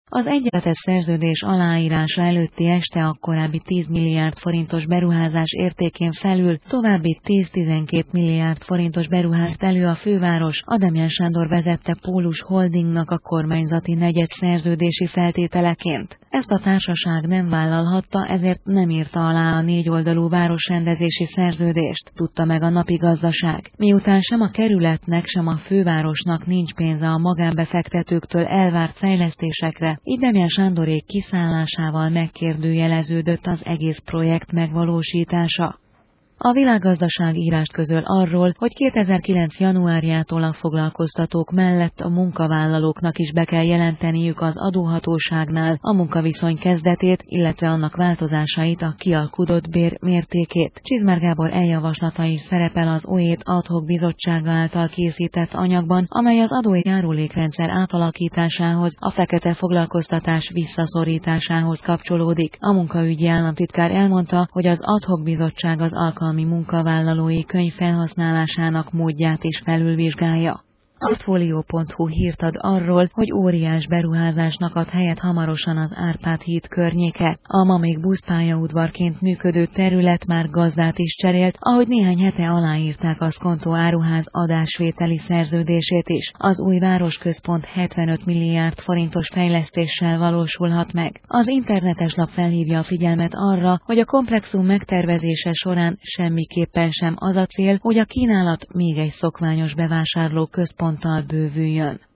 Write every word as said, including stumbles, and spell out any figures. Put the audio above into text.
Az egyenletes szerződés aláírása előtti este a korábbi tíz milliárd forintos beruházás értékén felül további tíz-tizenkét milliárd forintos beruházást elő a főváros a Demján Sándor vezette Pólus Holdingnak a kormányzati negyed szerződési feltételeként. Ezt a társaság nem vállalhatta, ezért nem írta alá a négyoldalú városrendezési szerződést, tudta meg a Napi Gazdaság. Miután sem a kerületnek, sem a fővárosnak nincs pénze a magánbefektetőktől elvárt fejlesztésekre, így Demján Sándorék kiszállásával megkérdőjeleződött az egész projekt megvalósítása. A Világgazdaság írást közöl arról, hogy kétezer-kilenc januárjától a foglalkoztatók mellett a munkavállalóknak is be kell jelenteniük az adóhatóságnál a munkaviszony kezdetét, illetve annak változásait, a kialkudott bér mértékét. Csizmár Gábor eljavaslata is szerepel az OÉT ad hoc bizottsága által készített anyagban, amely az adói járulékrendszer átalakításához, a fekete foglalkoztatás visszaszorításához kapcsolódik. A munkaügyi államtitkár elmondta, hogy az ad hoc bizottság az alkalmi munkavállalói könyv felhasználásának módját is felülvizsgálja. Portfolio pont hu hírt ad arról, hogy óriás beruházásnak ad helyet hamarosan az Árpád híd környéke. A ma még buszpályaudvarként működő terület már gazdát is cserélt, ahogy néhány hete aláírták a Skonto áruház adásvételi szerződését is. Az új városközpont hetvenöt milliárd forintos fejlesztéssel valósulhat meg. Az internetes lap felhívja a figyelmet arra, hogy a komplexum megtervezése során semmiképpen sem az a cél, hogy a kínálat még egy szokványos bevásárlóközponttal bővüljön.